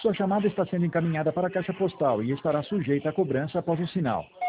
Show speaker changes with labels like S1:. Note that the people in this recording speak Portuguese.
S1: Sua chamada está sendo encaminhada para a caixa postal e estará sujeita a cobrança após o sinal.